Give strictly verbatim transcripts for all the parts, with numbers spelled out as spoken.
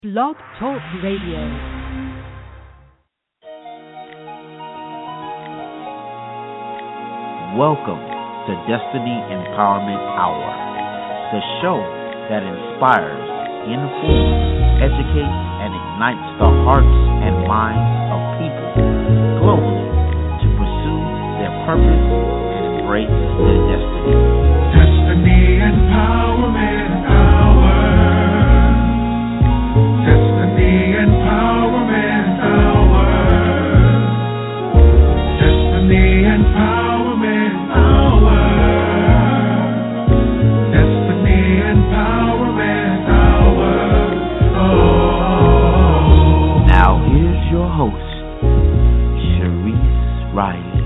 Blog Talk Radio. Welcome to Destiny Empowerment Hour, the show that inspires, informs, educates, and ignites the hearts and minds of people globally to pursue their purpose and embrace their destiny. Destiny Empowerment Hour. Destiny Empowerment Hour. Destiny Empowerment Hour. Destiny Empowerment Hour. Oh. Now here's your host, Sharice Riley.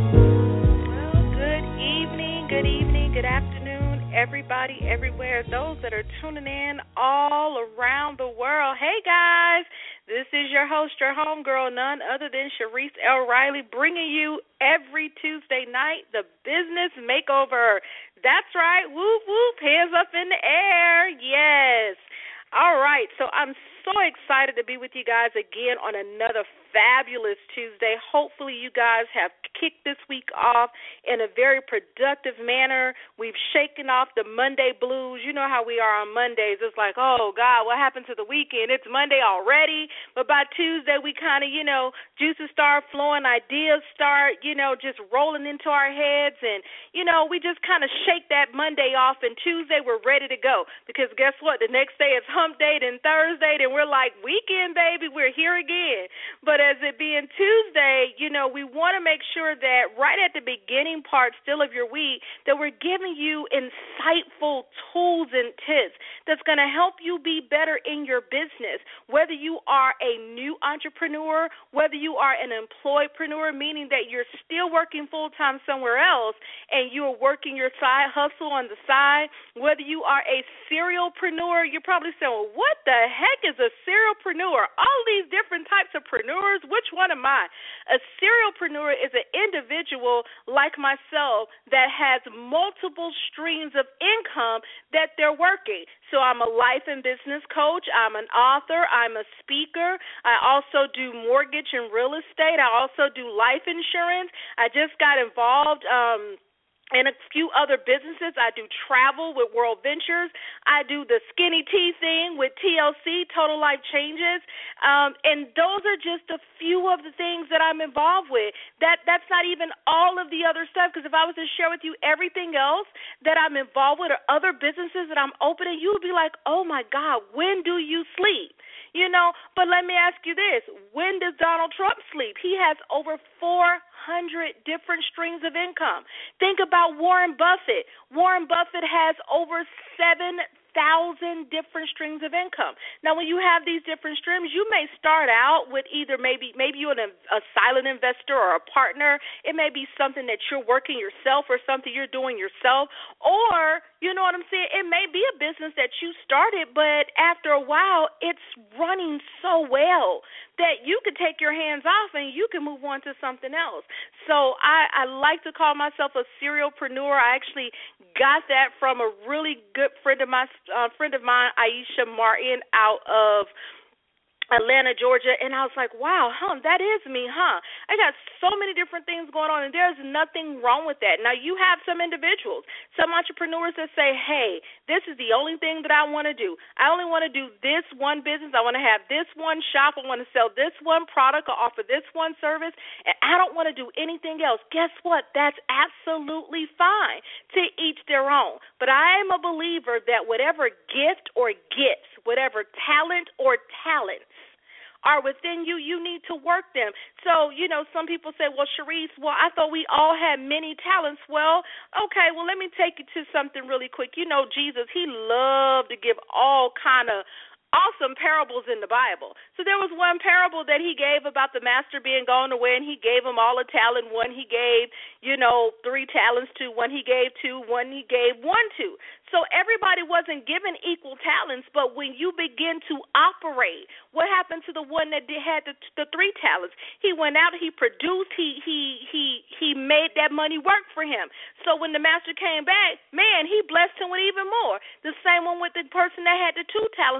Well, good evening, good evening, good afternoon, everybody, everywhere, those that are tuning in all around the world. Hey, guys, this is your host, your homegirl, none other than Sharice L. Riley, bringing you every Tuesday night the Business Makeover. That's right, whoop, whoop, hands up in the air, yes. All right, so I'm so excited to be with you guys again on another fabulous Tuesday. Hopefully you guys have kicked this week off in a very productive manner. We've shaken off the Monday blues. You know how we are on Mondays. It's like, oh, God, what happened to the weekend? It's Monday already. But by Tuesday, we kind of, you know, juices start flowing, ideas start, you know, just rolling into our heads. And, you know, we just kind of shake that Monday off. And Tuesday, we're ready to go. Because guess what? The next day is hump day, then Thursday, then we're like, weekend, baby, we're here again. But as it being Tuesday, you know, we want to make sure that right at the beginning part still of your week that we're giving you insightful tools and tips that's going to help you be better in your business, whether you are a new entrepreneur, whether you are an employedpreneur, meaning that you're still working full-time somewhere else and you're working your side hustle on the side, whether you are a serialpreneur. You're probably saying, well, what the heck is a serialpreneur? All these different types of preneurs, which one am I? A serialpreneur is an individual like myself that has multiple streams of income that they're working. So I'm a life and business coach. I'm an author. I'm a speaker. I also do mortgage and real estate. I also do life insurance. I just got involved um and a few other businesses. I do travel with World Ventures. I do the skinny tea thing with T L C, Total Life Changes. Um, and those are just a few of the things that I'm involved with. That That's not even all of the other stuff, because if I was to share with you everything else that I'm involved with or other businesses that I'm opening, you would be like, oh, my God, when do you sleep? You know, but let me ask you this. When does Donald Trump sleep? He has over four hundred different streams of income. Think about Warren Buffett. Warren Buffett has over seven thousand different streams of income. Now, when you have these different streams, you may start out with either maybe maybe you're an, a silent investor or a partner. It may be something that you're working yourself or something you're doing yourself, or, you know what I'm saying, it may be a business that you started, but after a while, it's running so well that you could take your hands off and you can move on to something else. So I, I like to call myself a serialpreneur. I actually got that from a really good friend of my uh, friend of mine, Aisha Martin, out of Atlanta, Georgia, and I was like, wow, huh, that is me, huh? I got so many different things going on, and there's nothing wrong with that. Now, you have some individuals, some entrepreneurs that say, hey, this is the only thing that I want to do. I only want to do this one business. I want to have this one shop. I want to sell this one product or offer this one service, and I don't want to do anything else. Guess what? That's absolutely fine. To each their own. But I am a believer that whatever gift or gifts, whatever talent or talents are within you, you need to work them. So, you know, some people say, well, Sharice, well, I thought we all had many talents. Well, okay, well, let me take you to something really quick. You know, Jesus, he loved to give all kind of awesome parables in the Bible. So there was one parable that he gave about the master being gone away, and he gave him all a talent. One he gave, you know, three talents to, one he gave two, one he gave one to. So everybody wasn't given equal talents, but when you begin to operate, what happened to the one that did, had the, the three talents? He went out, he produced, he he he he made that money work for him. So when the master came back, man, he blessed him with even more. The same one with the person that had the two talents, but that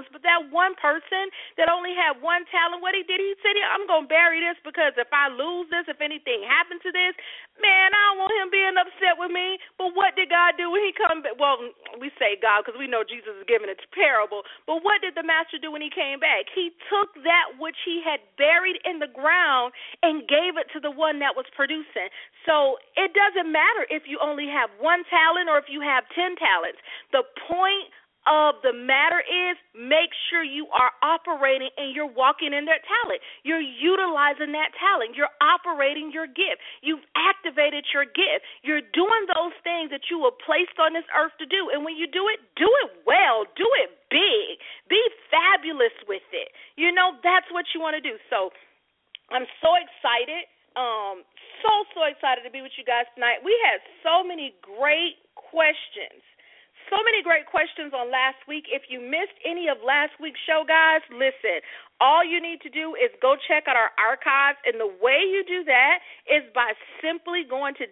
that one person that only had one talent, what he did, he said, I'm going to bury this because if I lose this, if anything happened to this, man, I don't want him being upset with me. But what did God do when he come back? Well, we say God because we know Jesus is giving a parable. But what did the master do when he came back? He took that which he had buried in the ground and gave it to the one that was producing. So it doesn't matter if you only have one talent or if you have ten talents. The point of the matter is make sure you are operating and you're walking in that talent. You're utilizing that talent. You're operating your gift. You've activated your gift. You're doing those things that you were placed on this earth to do. And when you do it, do it well. Do it big. Be fabulous with it. You know, that's what you want to do. So I'm so excited. Um, so, so excited to be with you guys tonight. We had so many great questions. So many great questions on last week. If you missed any of last week's show, guys, listen. All you need to do is go check out our archives, and the way you do that is by simply going to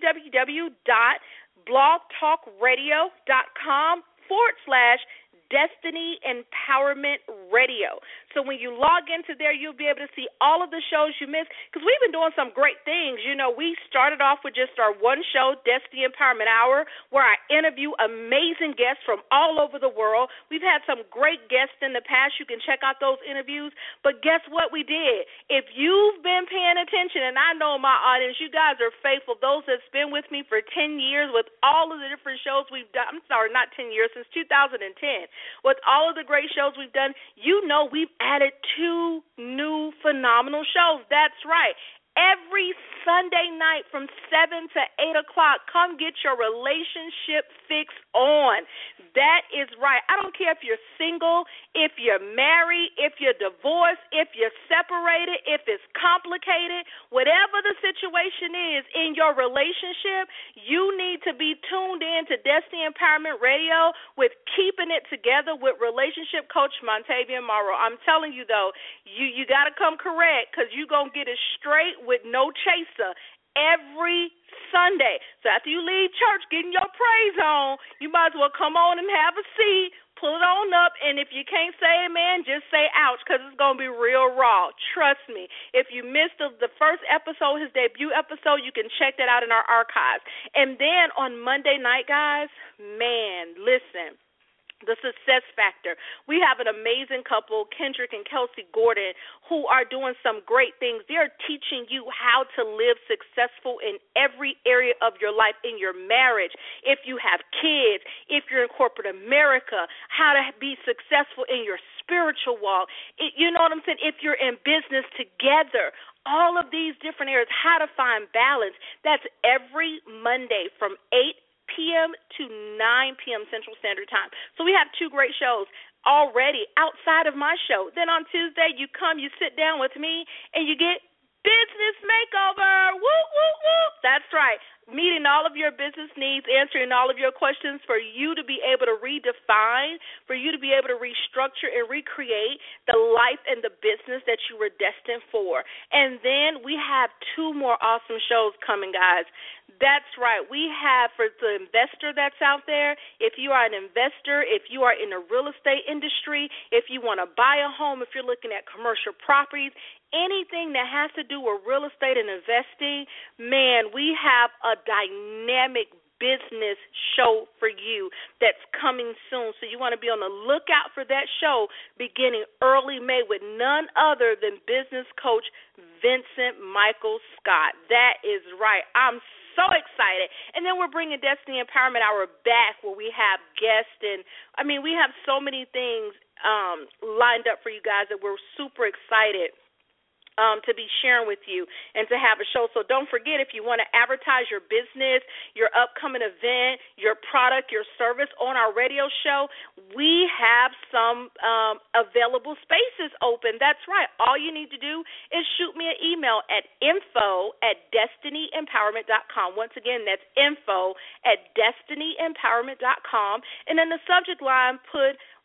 www.blogtalkradio.com forward slash Destiny Empowerment Radio. So when you log into there, you'll be able to see all of the shows you missed because we've been doing some great things. You know, we started off with just our one show, Destiny Empowerment Hour, where I interview amazing guests from all over the world. We've had some great guests in the past. You can check out those interviews. But guess what we did? If you've been paying attention, and I know my audience, you guys are faithful, those that's been with me for ten years with all of the different shows we've done. I'm sorry, not ten years, since two thousand ten. With all of the great shows we've done, you know we've added two new phenomenal shows. That's right. Every Sunday night from seven to eight o'clock, come get your relationship fix on. That is right. I don't care if you're single, if you're married, if you're divorced, if you're separated, if it's complicated, whatever the situation is in your relationship, you need to be tuned in to Destiny Empowerment Radio with Keeping It Together with relationship coach Montavian Morrow. I'm telling you, though, you, you got to come correct because you're going to get it straight with no chaser every Sunday. So after you leave church getting your praise on, you might as well come on and have a seat, pull it on up, and if you can't say amen, just say ouch because it's going to be real raw. Trust me. If you missed the, the first episode, his debut episode, you can check that out in our archives. And then on Monday night, guys, man, listen. The Success Factor. We have an amazing couple, Kendrick and Kelsey Gordon, who are doing some great things. They're teaching you how to live successful in every area of your life, in your marriage, if you have kids, if you're in corporate America, how to be successful in your spiritual walk. It, you know what I'm saying? If you're in business together, all of these different areas, how to find balance. That's every Monday from eight p.m. to nine p.m. Central Standard Time. So we have two great shows already outside of my show. Then on Tuesday, you come, you sit down with me, and you get Business Makeover. Woo, woo, woo. That's right. Meeting all of your business needs, answering all of your questions for you to be able to redefine, for you to be able to restructure and recreate the life and the business that you were destined for. And then we have two more awesome shows coming, guys. That's right. We have, for the investor that's out there, if you are an investor, if you are in the real estate industry, if you want to buy a home, if you're looking at commercial properties, anything that has to do with real estate and investing, man, we have a dynamic business show for you that's coming soon. So you want to be on the lookout for that show beginning early May with none other than business coach Vincent Michael Scott. That is right. I'm so excited. And then we're bringing Destiny Empowerment Hour back where we have guests. And, I mean, we have so many things um, lined up for you guys that we're super excited Um, to be sharing with you and to have a show. So don't forget, if you want to advertise your business, your upcoming event, your product, your service on our radio show, we have some um, available spaces open. That's right. All you need to do is shoot me an email at info at destiny empowerment dot com. Once again, that's info at destiny empowerment dot com. And in the subject line, put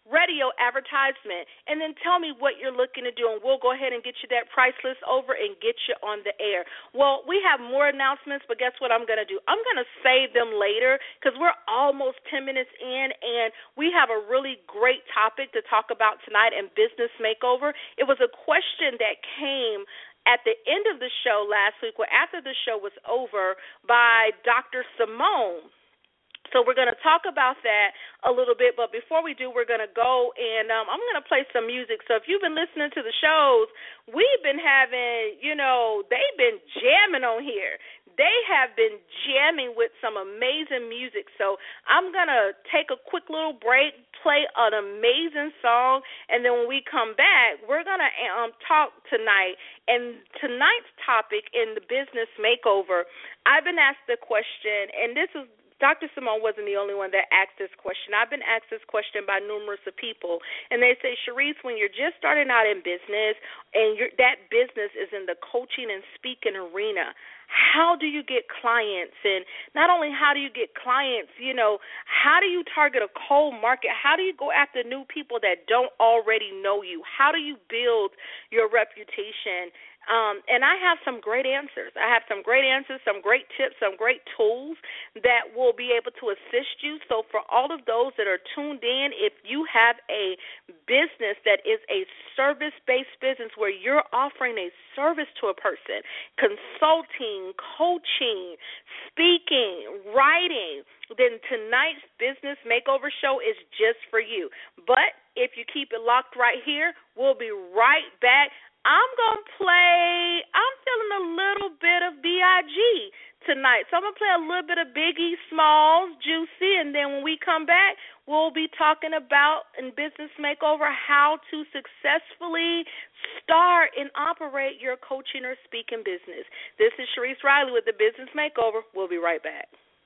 radio advertisement, and then tell me what you're looking to do, and we'll go ahead and get you that price list over and get you on the air. Well, we have more announcements, but guess what I'm going to do? I'm going to save them later because we're almost ten minutes in, and we have a really great topic to talk about tonight in Business Makeover. It was a question that came at the end of the show last week, or after the show was over, by Doctor Simone. So we're going to talk about that a little bit, but before we do, we're going to go and um, I'm going to play some music. So if you've been listening to the shows, we've been having, you know, they've been jamming on here. They have been jamming with some amazing music. So I'm going to take a quick little break, play an amazing song, and then when we come back, we're going to um, talk tonight. And tonight's topic in the Business Makeover, I've been asked the question, and this is Doctor Simone wasn't the only one that asked this question. I've been asked this question by numerous of people, and they say, Sharice, when you're just starting out in business and you're, that business is in the coaching and speaking arena, how do you get clients? And not only how do you get clients, you know, how do you target a cold market? How do you go after new people that don't already know you? How do you build your reputation? Um, and I have some great answers. I have some great answers, some great tips, some great tools that will be able to assist you. So for all of those that are tuned in, if you have a business that is a service-based business where you're offering a service to a person, consulting, coaching, speaking, writing, then tonight's Business Makeover show is just for you. But if you keep it locked right here, we'll be right back. I'm going to play, I'm feeling a little bit of B I G tonight. So I'm going to play a little bit of Biggie Smalls, Juicy, and then when we come back, we'll be talking about in Business Makeover how to successfully start and operate your coaching or speaking business. This is Sharice Riley with the Business Makeover. We'll be right back.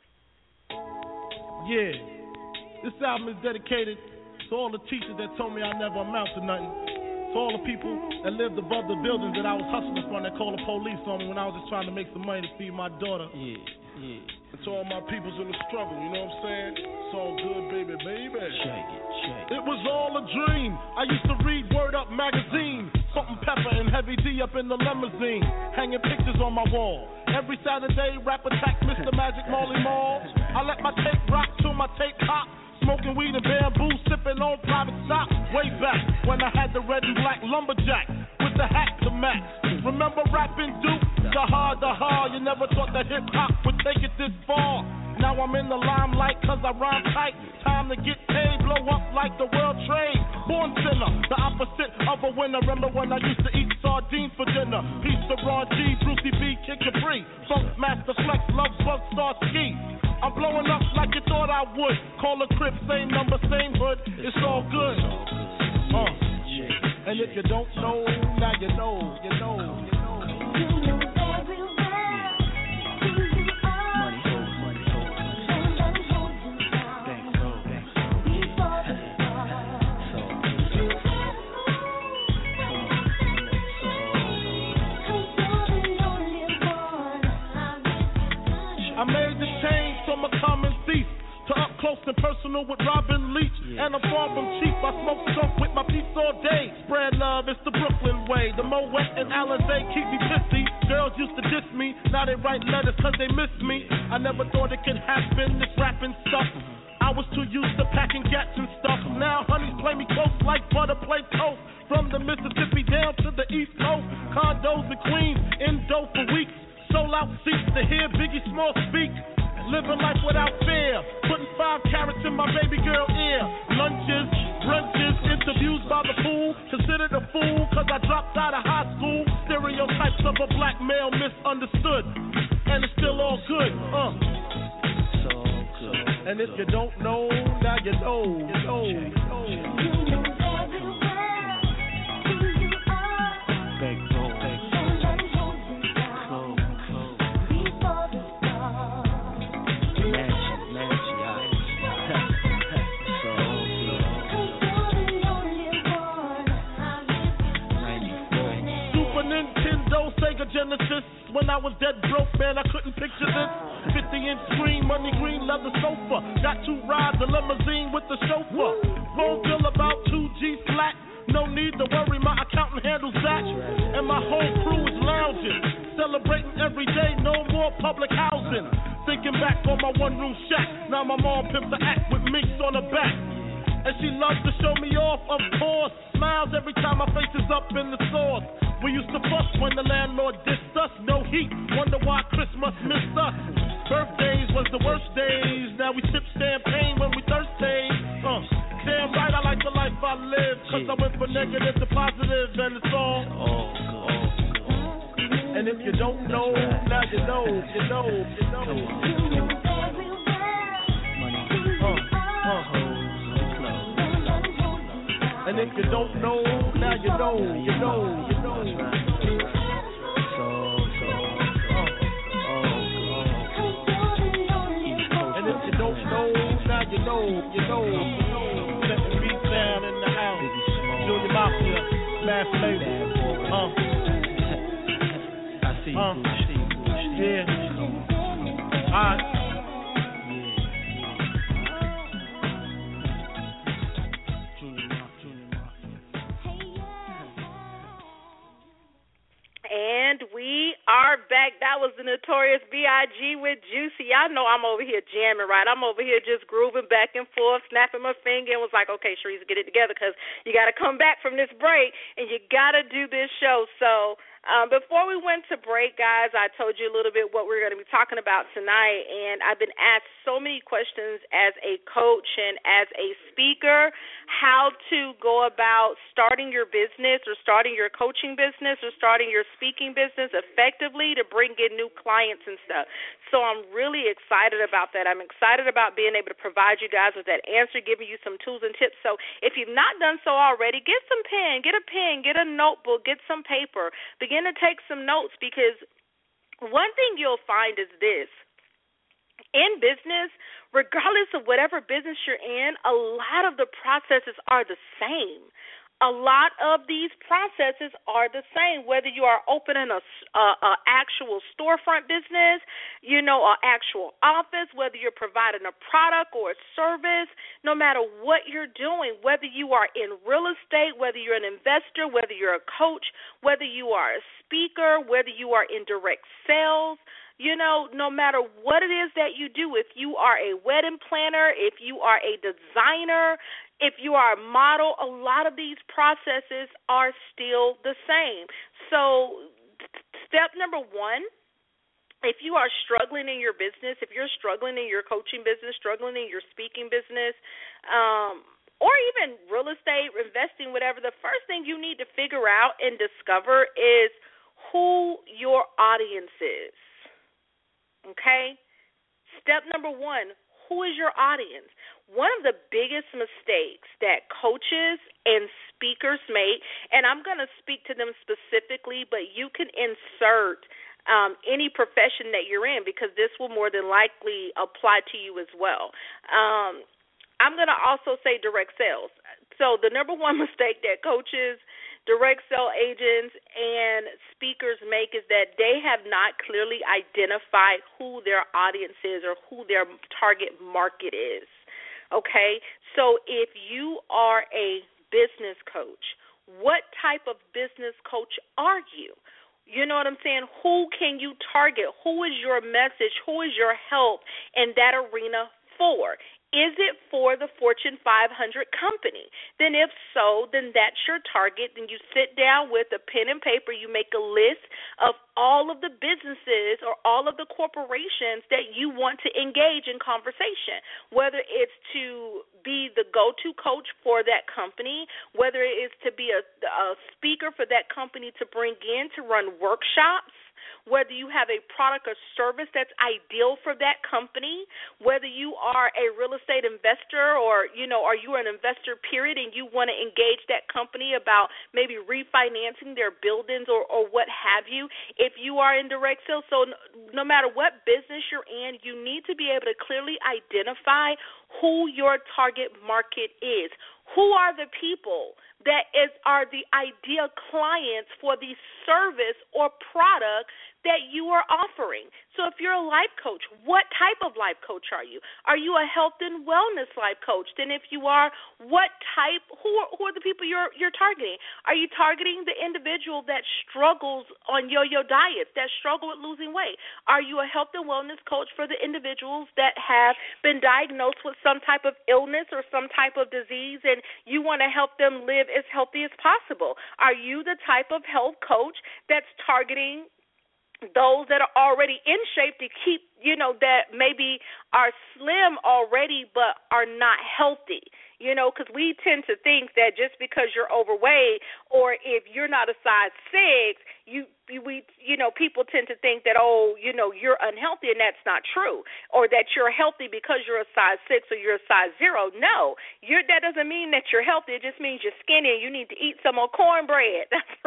Yeah, this album is dedicated to all the teachers that told me I never amount to nothing. To all the people that lived above the buildings that I was hustling from that called the police on me when I was just trying to make some money to feed my daughter. Yeah, yeah. And to all my peoples in the struggle, you know what I'm saying? It's all good, baby, baby. Shake it, shake it. It was all a dream. I used to read Word Up magazine. Salt and Pepper and Heavy D up in the limousine. Hanging pictures on my wall. Every Saturday, rap attack, Mister Magic Marley Marl. I let my tape rock till my tape pop. Smoking weed and bamboo, sipping on private stock. Way back when I had the red and black lumberjack with the hat to match. Remember rapping Duke? The hard, the hard. You never thought that hip-hop would take it this far. Now I'm in the limelight cause I rhyme tight. Time to get paid, blow up like the world trade. Born sinner, the opposite of a winner. Remember when I used to eat sardines for dinner? Peace to Ron G, Brucey B, Kid Capri, Funk Master Flex, Love Bug, Star Ski. I'm blowing up like you thought I would. Call a crib, same number, same hood. It's all good. Uh. And if you don't know, now you know, you know, you know. I made the change from a common thief to up close and personal with Robin Leach. Yeah. And I'm far from cheap. I smoke skunk with my peeps all day. Spread love, it's the Brooklyn way. The Moet and Alizé keep me pissy. Girls used to diss me, now they write letters cause they miss me. I never thought it could happen, this rapping stuff. I was too used to packing gats and stuff. Now honeys play me close like butter play toast. From the Mississippi down to the East Coast. Condos in Queens, in dough for weeks. Sold out seats to hear Biggie Small speak. Living life without fear. Putting five carats in my baby girl ear. Lunches, brunches, interviews by the fool. Considered a fool cause I dropped out of high school. Stereotypes of a black male misunderstood. And it's still all good, uh. So good. And if you don't know, now you know, you know, you know. You know Sega Genesis. When I was dead broke, man, I couldn't picture this. fifty-inch screen, money green, leather sofa. Got two rides, a limousine with the chauffeur. Phone bill about two G flat. No need to worry, my accountant handles that. And my whole crew is lounging, celebrating every day, no more public housing. Thinking back on my one-room shack. Now my mom pimps the act with minks on her back. And she loves to show me off, of course. Smiles every time my face is up in the stores. We used to fuss when the landlord dissed us. No heat, wonder why Christmas missed us. Birthdays was the worst days. Now we sip champagne when we thirsty. Uh, damn right I like the life I live. Cause I went from negative to positive and it's all oh, oh. And if you don't know, now you know, you know, you know. Uh, uh. And if you don't know, now you know, you know, you know. So, so, uh, uh, and if you don't know, now you know, you know, you know. Let the beat down in the house. Junior Mafia, Mass Flavor. Uh, I see you, uh, yeah. Alright. And we are back. That was the Notorious B I G with Juicy. Y'all know I'm over here jamming, right? I'm over here just grooving back and forth, snapping my finger, and was like, okay, Sharice, get it together because you got to come back from this break, and you got to do this show. So um, before we went to break, guys, I told you a little bit what we're going to be talking about tonight, and I've been asked so many questions as a coach and as a speaker, how to go about starting your business or starting your coaching business or starting your speaking business effectively to bring in new clients and stuff. So I'm really excited about that. I'm excited about being able to provide you guys with that answer, giving you some tools and tips. So if you've not done so already, get some pen, get a pen, get a notebook, get some paper. Begin to take some notes because one thing you'll find is this. In business, regardless of whatever business you're in, a lot of the processes are the same. A lot of these processes are the same, whether you are opening a, a, a actual storefront business, you know, an actual office, whether you're providing a product or a service, no matter what you're doing, whether you are in real estate, whether you're an investor, whether you're a coach, whether you are a speaker, whether you are in direct sales, you know, no matter what it is that you do, if you are a wedding planner, if you are a designer, if you are a model, a lot of these processes are still the same. So step number one, if you are struggling in your business, if you're struggling in your coaching business, struggling in your speaking business, um, or even real estate, investing, whatever, the first thing you need to figure out and discover is who your audience is. Okay? Step number one, who is your audience? One of the biggest mistakes that coaches and speakers make, and I'm going to speak to them specifically, but you can insert um, any profession that you're in because this will more than likely apply to you as well. Um, I'm going to also say direct sales. So the number one mistake that coaches, direct sale agents, and speakers make is that they have not clearly identified who their audience is or who their target market is. Okay? So if you are a business coach, what type of business coach are you? You know what I'm saying? Who can you target? Who is your message? Who is your help in that arena for? Is it for the Fortune five hundred company? Then if so, then that's your target. Then you sit down with a pen and paper. You make a list of all of the businesses or all of the corporations that you want to engage in conversation, whether it's to be the go-to coach for that company, whether it is to be a, a speaker for that company to bring in to run workshops, whether you have a product or service that's ideal for that company, whether you are a real estate investor or, you know, are you an investor, period, and you want to engage that company about maybe refinancing their buildings or, or what have you. If you are in direct sales, so no, no matter what business you're in, you need to be able to clearly identify who your target market is. Who are the people that is are the ideal clients for the service or product that you are offering? So if you're a life coach, what type of life coach are you? Are you a health and wellness life coach? Then if you are, what type, who are, who are the people you're you're targeting? Are you targeting the individual that struggles on yo-yo diets, that struggle with losing weight? Are you a health and wellness coach for the individuals that have been diagnosed with some type of illness or some type of disease and you want to help them live as healthy as possible? Are you the type of health coach that's targeting those that are already in shape to keep, you know, that maybe are slim already but are not healthy? You know, because we tend to think that just because you're overweight or if you're not a size six, you we you know, people tend to think that, oh, you know, you're unhealthy, and that's not true, or that you're healthy because you're a size six or you're a size zero. No, you're, that doesn't mean that you're healthy. It just means you're skinny and you need to eat some more cornbread. That's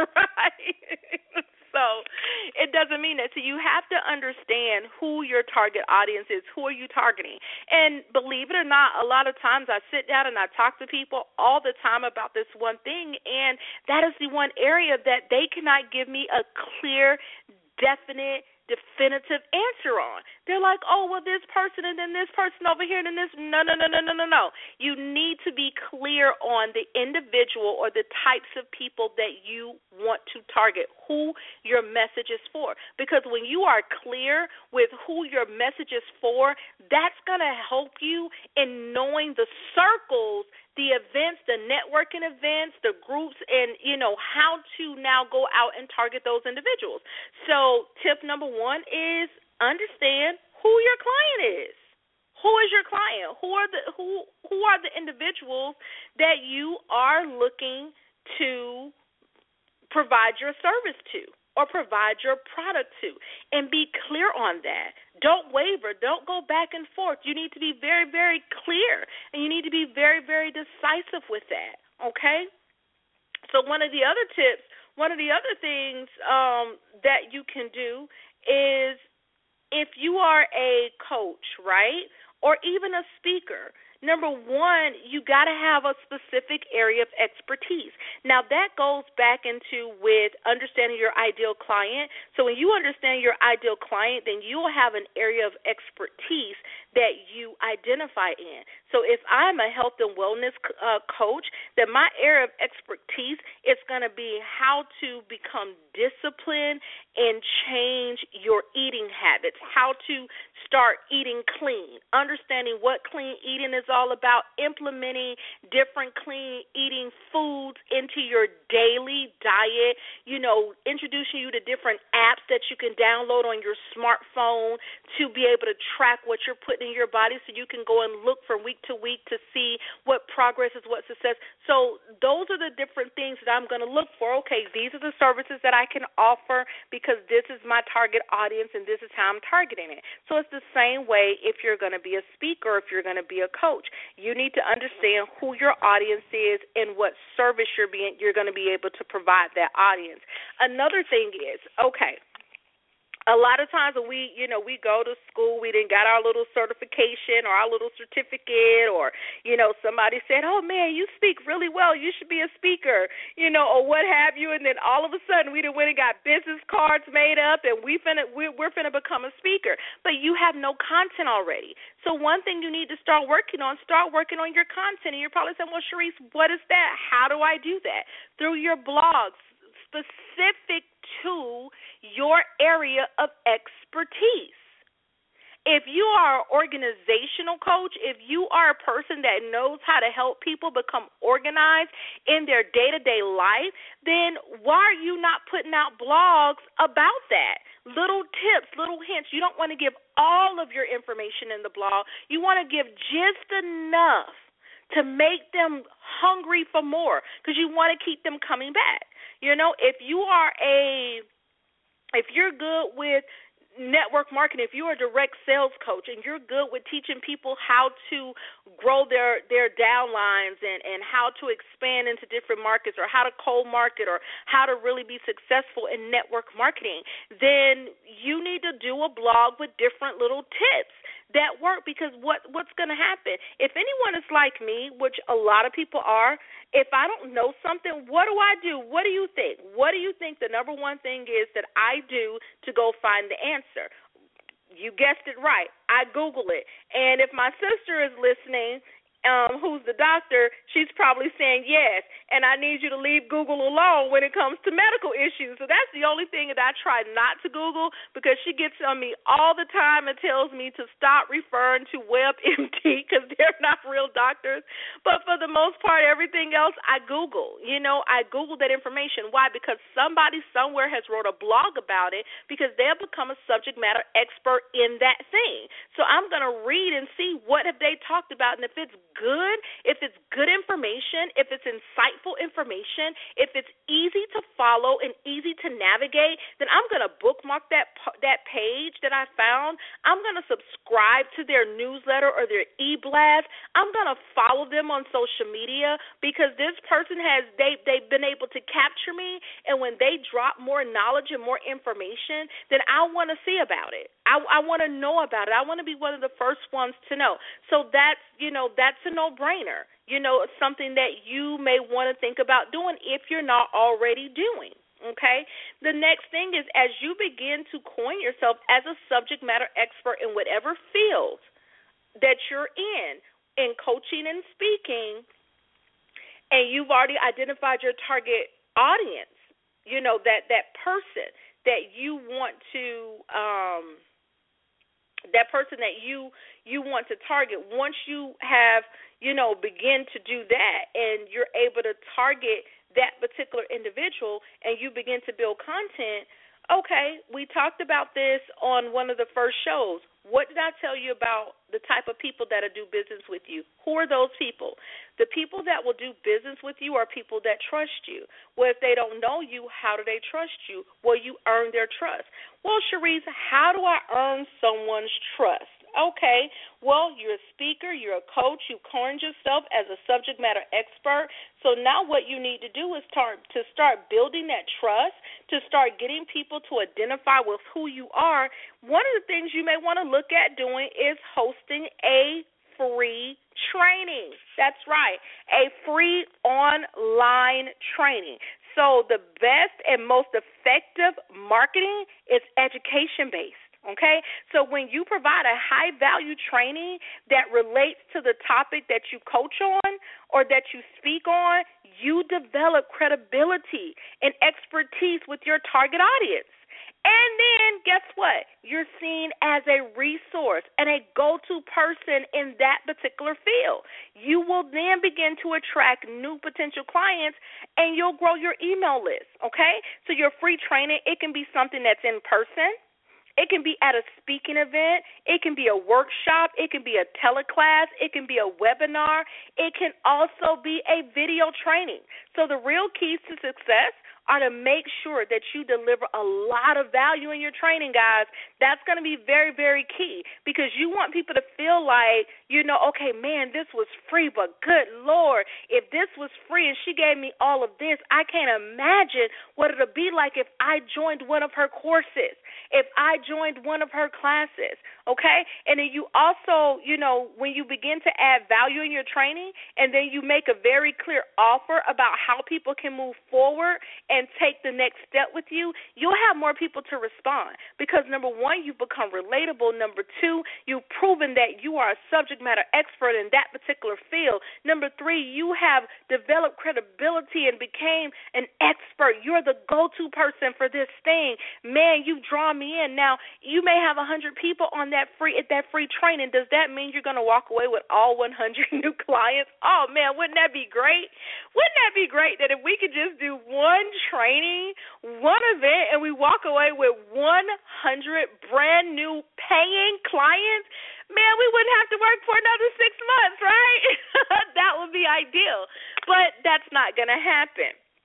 right. So it doesn't mean that. So you have to understand who your target audience is. Who are you targeting? And believe it or not, a lot of times I sit down and I talk to people all the time about this one thing, and that is the one area that they cannot give me a clear, definite, definitive answer on. They're like, oh, well, this person and then this person over here and then this. No, no, no, no, no, no, no. You need to be clear on the individual or the types of people that you want to target, who your message is for. Because when you are clear with who your message is for, that's going to help you in knowing the circles, the events, the networking events, the groups, and, you know, how to now go out and target those individuals. So tip number one is understand who your client is. Who is your client? Who are the who who are the individuals that you are looking to provide your service to or provide your product to? And be clear on that. Don't waver. Don't go back and forth. You need to be very, very clear, and you need to be very, very decisive with that, okay? So one of the other tips, one of the other things um, that you can do is if you are a coach, right, or even a speaker, number one, you got to have a specific area of expertise. Now, that goes back into with understanding your ideal client. So when you understand your ideal client, then you will have an area of expertise that you identify in. So if I'm a health and wellness uh, coach, then my area of expertise is going to be how to become disciplined and change your eating habits, how to start eating clean, understanding what clean eating is all about, implementing different clean eating foods into your daily diet, you know, introducing you to different apps that you can download on your smartphone to be able to track what you're putting in your body so you can go and look from week to week to see what progress is, what success. So those are the different things that I'm going to look for. Okay, these are the services that I can offer because this is my target audience and this is how I'm targeting it. So it's the same way if you're going to be a speaker, if you're going to be a coach. You need to understand who your audience is and what service you're being you're going to be able to provide that audience. Another thing is, okay, a lot of times when we, you know, we go to school, we didn't got our little certification or our little certificate, or, you know, somebody said, oh, man, you speak really well, you should be a speaker, you know, or what have you, and then all of a sudden we done went and got business cards made up and we finna, we're, we're finna become a speaker, but you have no content already. So one thing you need to start working on, start working on your content, and you're probably saying, well, Sharice, what is that? How do I do that? Through your blogs, specific to your area of expertise. If you are an organizational coach, if you are a person that knows how to help people become organized in their day-to-day life, then why are you not putting out blogs about that? Little tips, little hints. You don't want to give all of your information in the blog. You want to give just enough to make them hungry for more because you want to keep them coming back. You know, if you are a, if you're good with network marketing, if you're a direct sales coach and you're good with teaching people how to grow their, their downlines and, and how to expand into different markets or how to cold market or how to really be successful in network marketing, then you need to do a blog with different little tips that work, because what what's going to happen? If anyone is like me, which a lot of people are, if I don't know something, what do I do? What do you think? What do you think the number one thing is that I do to go find the answer? You guessed it right. I Google it. And if my sister is listening, um, who's the doctor, she's probably saying yes, and I need you to leave Google alone when it comes to medical issues. So that's the only thing that I try not to Google, because she gets on me all the time and tells me to stop referring to WebMD because they're not real doctors. But for the most part, everything else I Google. You know, I Google that information. Why? Because somebody somewhere has wrote a blog about it, because they have become a subject matter expert in that thing. So I'm going to read and see what have they talked about, and if it's good, if it's good information, if it's insightful information, if it's easy to follow and easy to navigate, then I'm going to bookmark that that page that I found. I'm going to subscribe to their newsletter or their e-blast. I'm going to follow them on social media, because this person has, they, they've been able to capture me, and when they drop more knowledge and more information, then I want to see about it. I, I want to know about it. I want to be one of the first ones to know. So that's, you know, that's a no-brainer. You know, it's something that you may want to think about doing if you're not already doing, okay? The next thing is, as you begin to coin yourself as a subject matter expert in whatever field that you're in, in coaching and speaking, and you've already identified your target audience, you know, that, that person that you want to um, – that person that you you want to target. Once you have, you know, begin to do that and you're able to target that particular individual and you begin to build content, okay, we talked about this on one of the first shows. What did I tell you about the type of people that will do business with you? Who are those people? The people that will do business with you are people that trust you. Well, if they don't know you, how do they trust you? Well, you earn their trust. Well, Cherise, how do I earn someone's trust? Okay, well, you're a speaker, you're a coach, you coined yourself as a subject matter expert. So now what you need to do is start to start building that trust, to start getting people to identify with who you are. One of the things you may want to look at doing is hosting a free training. That's right, a free online training. So the best and most effective marketing is education-based. Okay, so when you provide a high-value training that relates to the topic that you coach on or that you speak on, you develop credibility and expertise with your target audience. And then guess what? You're seen as a resource and a go-to person in that particular field. You will then begin to attract new potential clients, and you'll grow your email list, okay? So your free training, it can be something that's in person. It can be at a speaking event. It can be a workshop. It can be a teleclass. It can be a webinar. It can also be a video training. So the real keys to success are to make sure that you deliver a lot of value in your training, guys. That's going to be very, very key, because you want people to feel like, you know, okay, man, this was free, but good Lord, if this was free and she gave me all of this, I can't imagine what it would be like if I joined one of her courses, if I joined one of her classes, okay? And then you also, you know, when you begin to add value in your training and then you make a very clear offer about how people can move forward and take the next step with you, you'll have more people to respond, because number one, you've become relatable. Number two, you've proven that you are a subject matter expert in that particular field. Number three, you have developed credibility and became an expert. You're the go-to person for this thing. Man, you've drawn me in. Now, you may have one hundred people on that free at that free training. Does that mean you're going to walk away with all one hundred new clients? Oh, man, wouldn't that be great? Wouldn't that be great that if we could just do one training, one event, and we walk away with one hundred brand new paying clients? Man, we wouldn't have to work for another six months, right? That would be ideal. But that's not going to happen.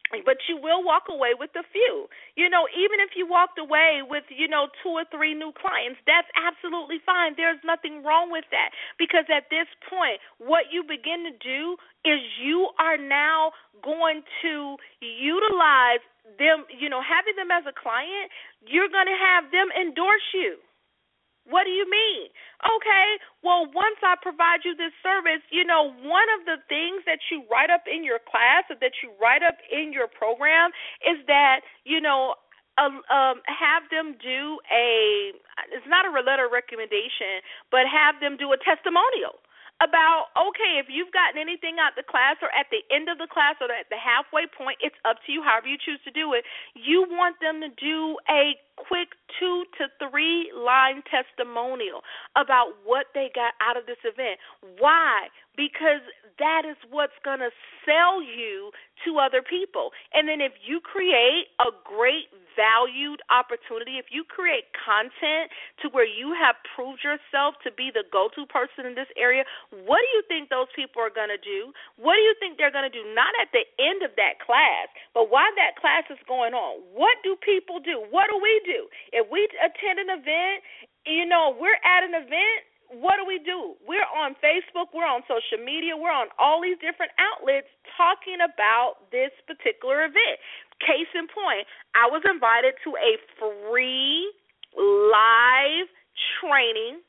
But you will walk away with a few. You know, even if you walked away with, you know, two or three new clients, that's absolutely fine. There's nothing wrong with that, because at this point, what you begin to do is you are now going to utilize them, you know, having them as a client, you're going to have them endorse you. What do you mean? Okay, well, once I provide you this service, you know, one of the things that you write up in your class or that you write up in your program is that, you know, um, um, have them do a, it's not a letter of recommendation, but have them do a testimonial about, okay, if you've gotten anything out the class or at the end of the class or at the halfway point, it's up to you, however you choose to do it. You want them to do a quick two to three line testimonial about what they got out of this event. Why? Because that is what's going to sell you to other people. And then if you create a great valued opportunity, if you create content to where you have proved yourself to be the go-to person in this area, what do you think those people are going to do? What do you think they're going to do? Not at the end of that class, but while that class is going on. What do people do? What do we do? If we attend an event, you know, we're at an event, what do we do? We're on Facebook, we're on social media, we're on all these different outlets talking about this particular event. Case in point, I was invited to a free live training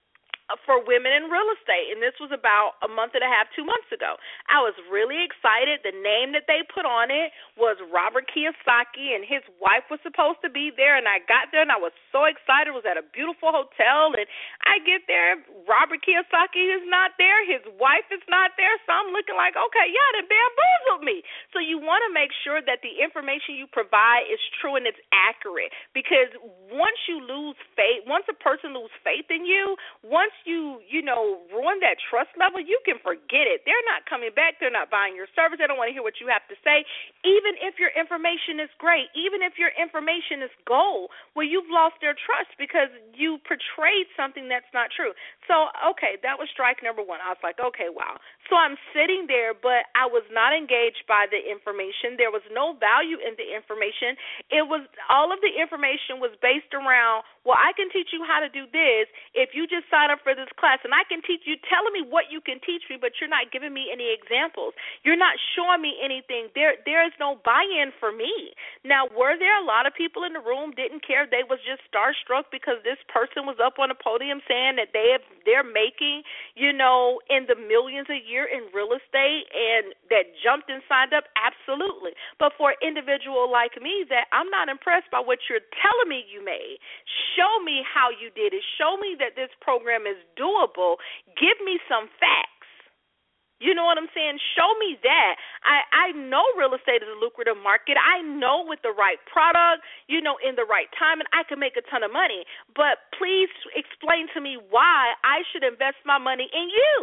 for women in real estate, and this was about a month and a half, two months ago. I was really excited. The name that they put on it was Robert Kiyosaki, and his wife was supposed to be there, and I got there, and I was so excited. It was at a beautiful hotel, and I get there, Robert Kiyosaki is not there, his wife is not there, so I'm looking like, okay, yeah, they bamboozled me. So you want to make sure that the information you provide is true and it's accurate, because once you lose faith, once a person loses faith in you, once you, you know, ruin that trust level, you can forget it. They're not coming back. They're not buying your service. They don't want to hear what you have to say. Even if your information is great, even if your information is gold, well, you've lost their trust because you portrayed something that's not true. So, okay, that was strike number one. I was like, okay, wow. So I'm sitting there, but I was not engaged by the information. There was no value in the information. It was, all of the information was based around, well, I can teach you how to do this if you just sign up for this class, and I can teach you, telling me what you can teach me, but you're not giving me any examples. You're not showing me anything. There, there is no buy-in for me. Now, were there a lot of people in the room didn't care? They was just starstruck because this person was up on a podium saying that they have, they're making, you know, in the millions a year in real estate, and that jumped and signed up? Absolutely. But for an individual like me, that I'm not impressed by what you're telling me you made. Show me how you did it. Show me that this program is doable. Give me some facts. You know what I'm saying? Show me that. I, I know real estate is a lucrative market. I know with the right product, you know, in the right time, and I can make a ton of money. But please explain to me why I should invest my money in you.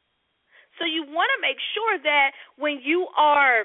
So you want to make sure that when you are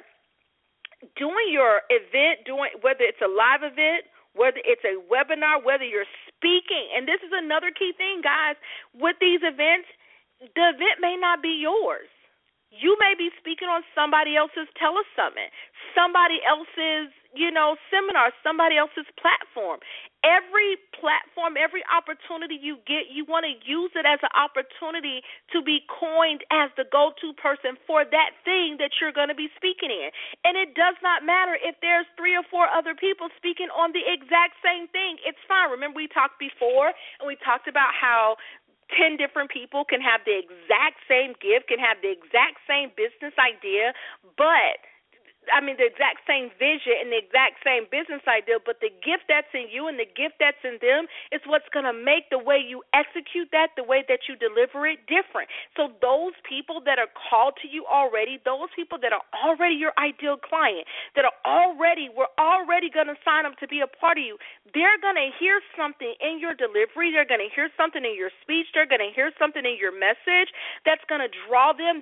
doing your event, doing whether it's a live event, whether it's a webinar, whether you're speaking, and this is another key thing, guys, with these events, the event may not be yours. You may be speaking on somebody else's telesummit, somebody else's, you know, seminar, somebody else's platform. Every platform, every opportunity you get, you want to use it as an opportunity to be coined as the go-to person for that thing that you're going to be speaking in. And it does not matter if there's three or four other people speaking on the exact same thing. It's fine. Remember, we talked before, and we talked about how ten different people can have the exact same gift, can have the exact same business idea, but I mean, the exact same vision and the exact same business idea, but the gift that's in you and the gift that's in them is what's going to make the way you execute that, the way that you deliver it, different. So those people that are called to you already, those people that are already your ideal client, that are already, we're already going to sign up to be a part of you, they're going to hear something in your delivery, they're going to hear something in your speech, they're going to hear something in your message that's going to draw them, that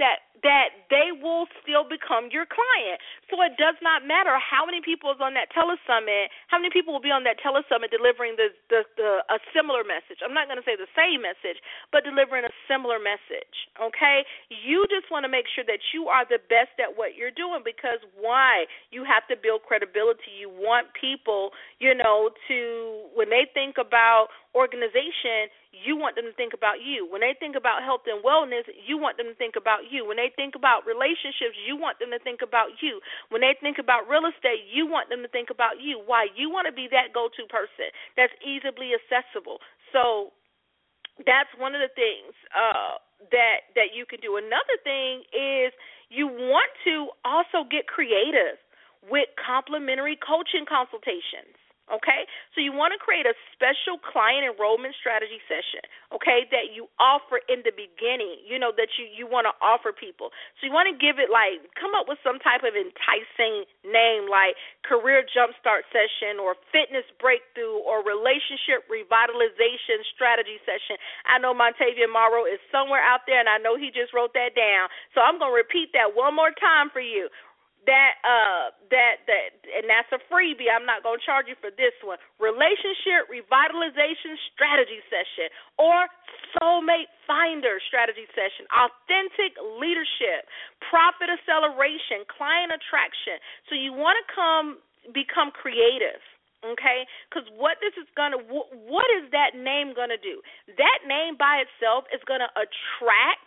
that they will still become your client. So it does not matter how many people is on that telesummit, how many people will be on that telesummit delivering the, the, the a similar message. I'm not going to say the same message, but delivering a similar message, okay? You just want to make sure that you are the best at what you're doing, because why? You have to build credibility. You want people, you know, to, when they think about organization, you want them to think about you. When they think about health and wellness, you want them to think about you. When they think about relationships, you want them to think about you. When they think about real estate, you want them to think about you. Why? You want to be that go-to person that's easily accessible. So that's one of the things uh, that, that you can do. Another thing is you want to also get creative with complimentary coaching consultations. Okay, so you want to create a special client enrollment strategy session, okay, that you offer in the beginning, you know, that you, you want to offer people. So you want to give it, like, come up with some type of enticing name like career jumpstart session or fitness breakthrough or relationship revitalization strategy session. I know Montavian Morrow is somewhere out there, and I know he just wrote that down. So I'm going to repeat that one more time for you. That uh that that and that's a freebie. I'm not going to charge you for this one. Relationship revitalization strategy session or soulmate finder strategy session. Authentic leadership, profit acceleration, client attraction. So you want to come become creative. Okay, because what this is gonna, what is that name gonna do? That name by itself is gonna attract.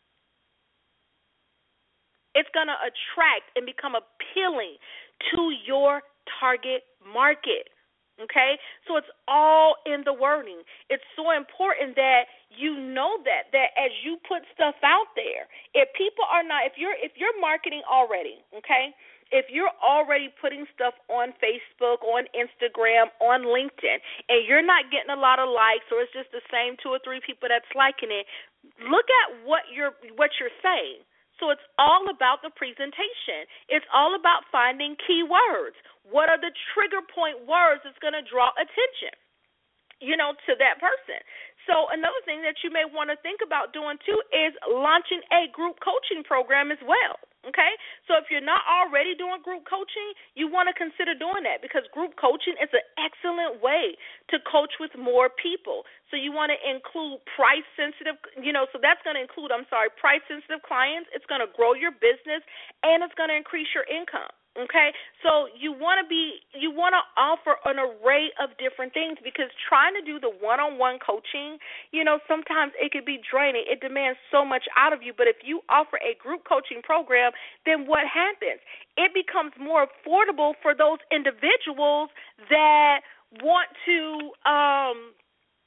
It's going to attract and become appealing to your target market, okay? So it's all in the wording. It's so important that you know that, that as you put stuff out there, if people are not, if you're, if you're marketing already, okay, if you're already putting stuff on Facebook, on Instagram, on LinkedIn, and you're not getting a lot of likes or it's just the same two or three people that's liking it, look at what you're, what you're saying. So it's all about the presentation. It's all about finding key words. What are the trigger point words that's going to draw attention, you know, to that person? So another thing that you may want to think about doing, too, is launching a group coaching program as well, okay? So if you're not already doing group coaching, you want to consider doing that because group coaching is an excellent way to coach with more people. So you want to include price-sensitive, you know, so that's going to include, I'm sorry, price-sensitive clients. It's going to grow your business, and it's going to increase your income. Okay, so you want to be, you want to offer an array of different things because trying to do the one-on-one coaching, you know, sometimes it could be draining. It demands so much out of you. But if you offer a group coaching program, then what happens? It becomes more affordable for those individuals that want to, um,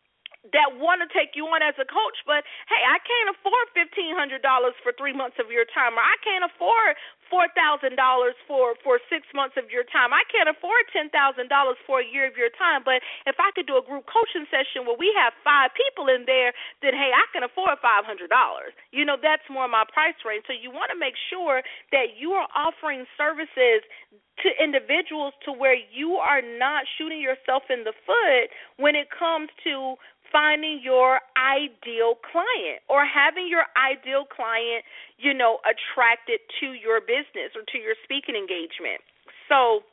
that want to take you on as a coach, but, hey, I can't afford fifteen hundred dollars for three months of your time, or I can't afford four thousand dollars for, for six months of your time. I can't afford ten thousand dollars for a year of your time, but if I could do a group coaching session where we have five people in there, then, hey, I can afford five hundred dollars. You know, that's more my price range. So you want to make sure that you are offering services to individuals to where you are not shooting yourself in the foot when it comes to finding your ideal client or having your ideal client, you know, attracted to your business or to your speaking engagement. So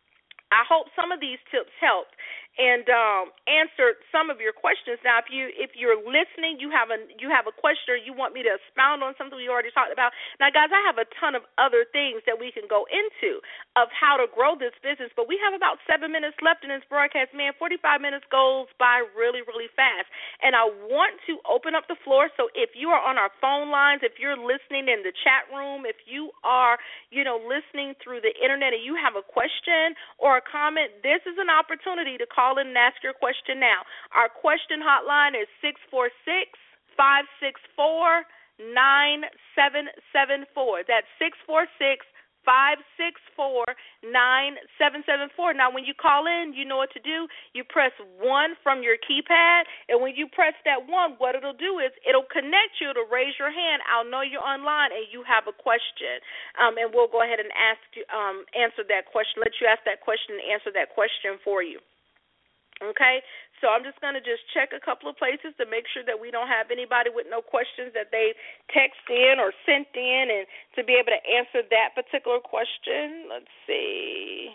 I hope some of these tips helped and um, answered some of your questions. Now, if you if you're listening, you have a you have a question, or you want me to expound on something we already talked about. Now, guys, I have a ton of other things that we can go into of how to grow this business, but we have about seven minutes left in this broadcast. Man, forty-five minutes goes by really, really fast, and I want to open up the floor. So if you are on our phone lines, if you're listening in the chat room, if you are, you know, listening through the internet and you have a question or a comment, this is an opportunity to call in and ask your question now. Our question hotline is six four six, five six four, nine seven seven four. That's six four six, five six four, nine seven seven four. Now, when you call in, you know what to do. You press one from your keypad, and when you press that one, what it'll do is it'll connect you to raise your hand. I'll know you're online and you have a question, um, and we'll go ahead and ask you, um, answer that question, let you ask that question and answer that question for you. Okay, so I'm just going to just check a couple of places to make sure that we don't have anybody with no questions that they text in or sent in, and to be able to answer that particular question. Let's see.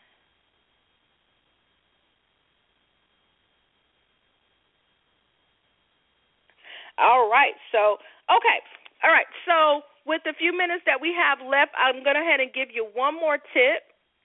All right, so, okay, all right, so with the few minutes that we have left, I'm going to go ahead and give you one more tip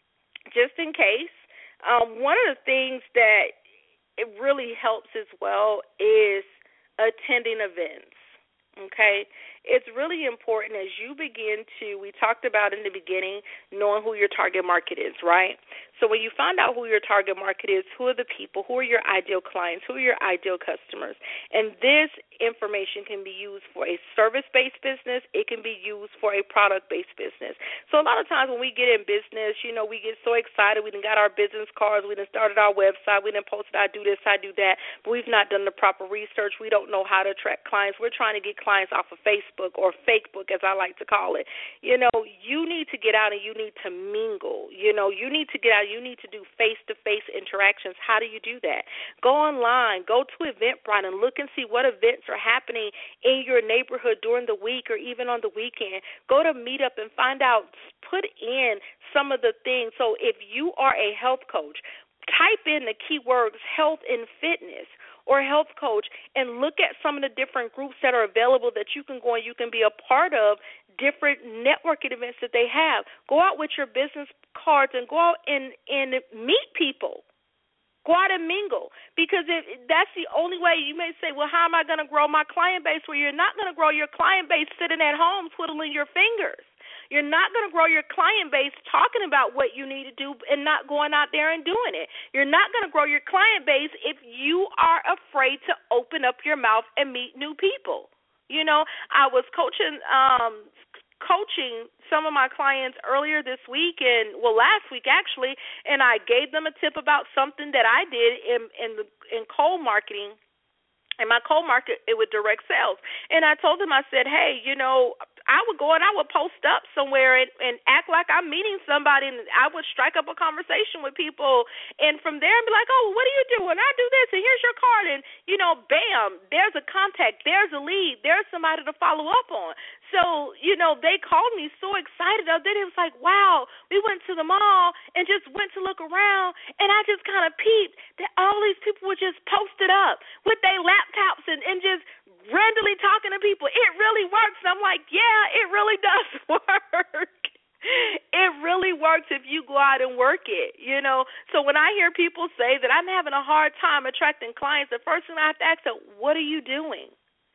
just in case. Um, one of the things that it really helps as well is attending events, okay? It's really important as you begin to, we talked about in the beginning, knowing who your target market is, right? So when you find out who your target market is, who are the people, who are your ideal clients, who are your ideal customers, and this information can be used for a service-based business. It can be used for a product-based business. So a lot of times when we get in business, you know, we get so excited. We done got our business cards. We done started our website. We done posted, I do this, I do that, but we've not done the proper research. We don't know how to attract clients. We're trying to get clients off of Facebook or Fakebook, as I like to call it. You know, you need to get out and you need to mingle. You know, you need to get out. You need to do face-to-face interactions. How do you do that? Go online. Go to Eventbrite and look and see what events are happening in your neighborhood during the week or even on the weekend. Go to Meetup and find out, put in some of the things. So if you are a health coach, type in the keywords health and fitness or health coach and look at some of the different groups that are available that you can go and you can be a part of, different networking events that they have. Go out with your business cards and go out and, and meet people. Go out and mingle, because if that's the only way. You may say, well, how am I going to grow my client base? Well, you're not going to grow your client base sitting at home twiddling your fingers. You're not going to grow your client base talking about what you need to do and not going out there and doing it. You're not going to grow your client base if you are afraid to open up your mouth and meet new people. You know, I was coaching um, coaching some of my clients earlier this week, and well, last week actually, and I gave them a tip about something that I did in in, the, in cold marketing. In my cold market, it was direct sales. And I told them, I said, hey, you know, I would go and I would post up somewhere and, and act like I'm meeting somebody, and I would strike up a conversation with people, and from there be like, oh, what do you do? And I do this, and here's your card, and, you know, bam, there's a contact, there's a lead, there's somebody to follow up on. So, you know, they called me so excited. Then it was like, wow, we went to the mall and just went to look around, and I just kind of peeped that all these people were just posted up with their laptops and, and just randomly talking to people. It really works. And I'm like, yeah, it really does work. It really works if you go out and work it, you know. So when I hear people say that I'm having a hard time attracting clients, the first thing I have to ask them, what are you doing?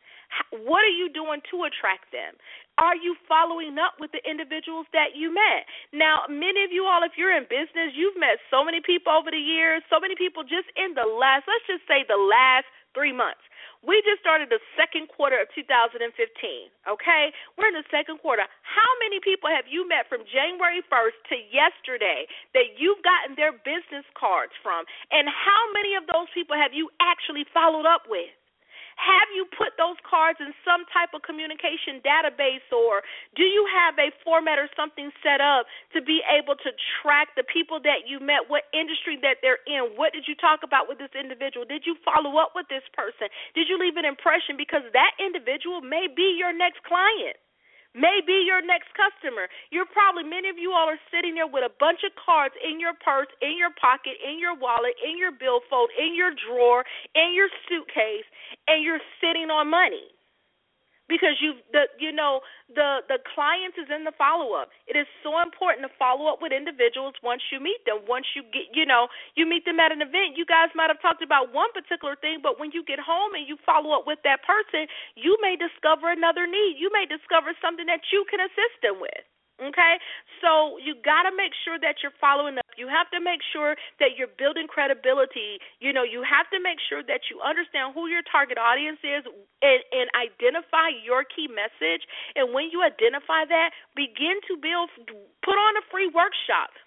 What are you doing to attract them? Are you following up with the individuals that you met? Now, many of you all, if you're in business, you've met so many people over the years, so many people just in the last, let's just say the last three months. We just started the second quarter of two thousand fifteen, okay? We're in the second quarter. How many people have you met from January first to yesterday that you've gotten their business cards from? And how many of those people have you actually followed up with? Have you put those cards in some type of communication database, or do you have a format or something set up to be able to track the people that you met, what industry that they're in? What did you talk about with this individual? Did you follow up with this person? Did you leave an impression? Because that individual may be your next client. May be your next customer. You're probably, many of you all are sitting there with a bunch of cards in your purse, in your pocket, in your wallet, in your billfold, in your drawer, in your suitcase, and you're sitting on money. Because you, the, you know, the the client is in the follow-up. It is so important to follow up with individuals once you meet them. Once you get, you know, you meet them at an event. You guys might have talked about one particular thing, but when you get home and you follow up with that person, you may discover another need. You may discover something that you can assist them with. Okay, so you got to make sure that you're following up. You have to make sure that you're building credibility. You know, you have to make sure that you understand who your target audience is and, and identify your key message. And when you identify that, begin to build, put on a free workshop.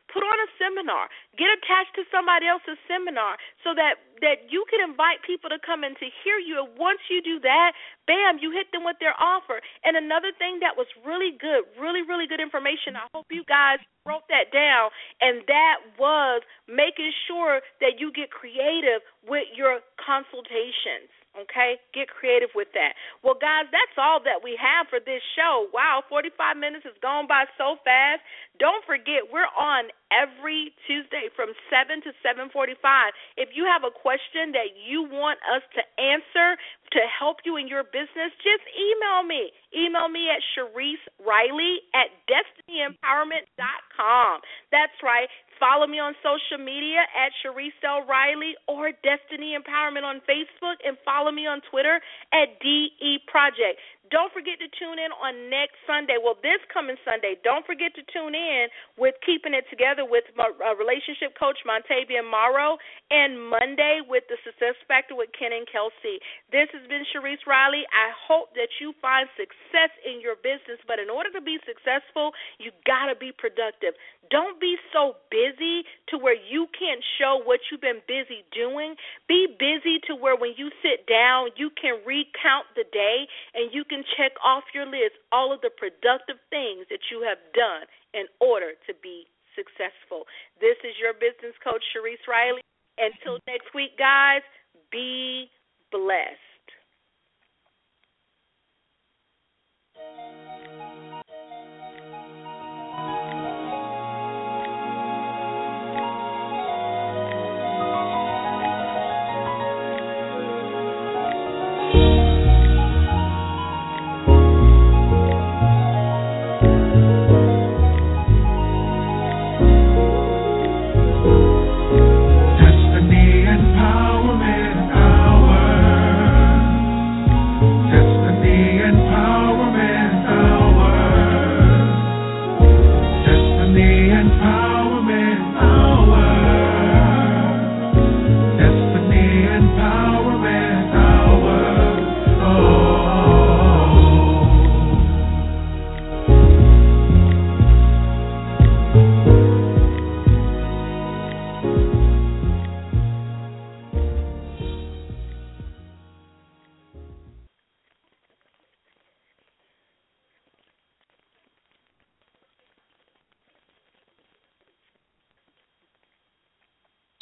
Put on a seminar. Get attached to somebody else's seminar so that, that you can invite people to come in to hear you. And once you do that, bam, you hit them with their offer. And another thing that was really good, really, really good information, I hope you guys wrote that down, and that was making sure that you get creative with your consultations. Okay, get creative with that. Well, guys, that's all that we have for this show. Wow, forty-five minutes has gone by so fast. Don't forget, we're on every Tuesday from seven to seven forty-five. If you have a question that you want us to answer to help you in your business, just email me. Email me at Sharice Riley at destiny empowerment dot com. That's right. Follow me on social media at Sharice L. Riley or Destiny Empowerment on Facebook, and follow me on Twitter at D E Project. Don't forget to tune in on next Sunday. Well, this coming Sunday, don't forget to tune in with Keeping It Together with my uh, relationship coach, Montavia Morrow, and Monday with the Success Factor with Ken and Kelsey. This has been Sharice Riley. I hope that you find success in your business, but in order to be successful, you got to be productive. Don't be so busy to where you can't show what you've been busy doing. Be busy to where when you sit down, you can recount the day and you can check off your list all of the productive things that you have done in order to be successful. This is your business coach, Sharice Riley. Until next week, guys, be blessed.